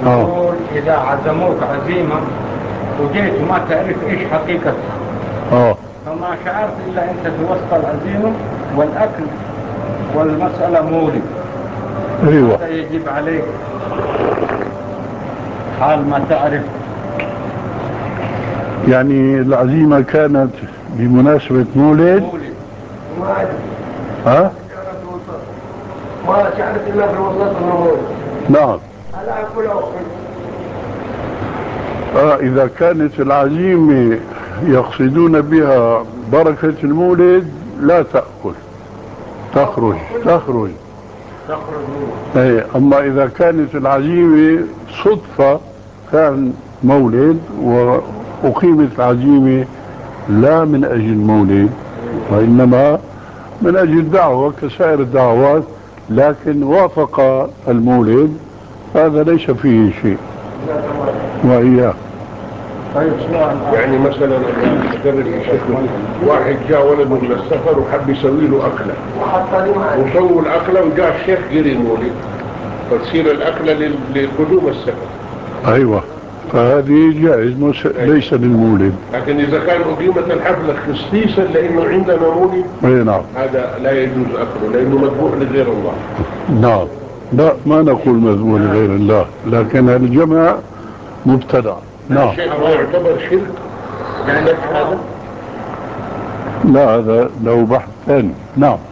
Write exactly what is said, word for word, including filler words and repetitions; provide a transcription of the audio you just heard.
يقول إذا عزموك عزيمة وجيت ما تعرف إيش حقيقتها، اه فما شعرت إلا أنت في وسط العزيمة والأكل والمسألة مولد، ايوه هذا يجب عليك حال ما تعرف. يعني العزيمة كانت بمناسبة مولد. مولد ها؟ ما شعرت إلا في وسط المولد. نعم. هلا أكل أكل. آه إذا كانت العزيمة يقصدون بها بركة المولد لا تأكل، تخرج تخرج تخرج. أي. أما إذا كانت العزيمة صدفة كان مولد وأقيمت العزيمة لا من أجل مولد وإنما من أجل دعوة كسائر الدعوات، لكن وافق المولد هذا ليس فيه شيء. وإياه طيب يعني مثلا أدرب الشيخ، واحد جاء ولده من السفر وحب يسوي له أكلة وسووا الأكلة وجاء الشيخ جري المولد، فتصير الأكلة لقدوم السفر. أيوة، فهذه جائز مش ليس للمولد. لكن إذا كان أقيمت الحفلة خصيصا لأنه عندنا مولد، أي نعم، هذا لا يجوز أكله لأنه مذبوح لغير الله. نعم، لا ما نقول مذبوح لغير الله، لكن الجمع مبتدع. نعم. ما يعتبر شرك يعني هذا؟ لا هذا له بحث ثاني. نعم.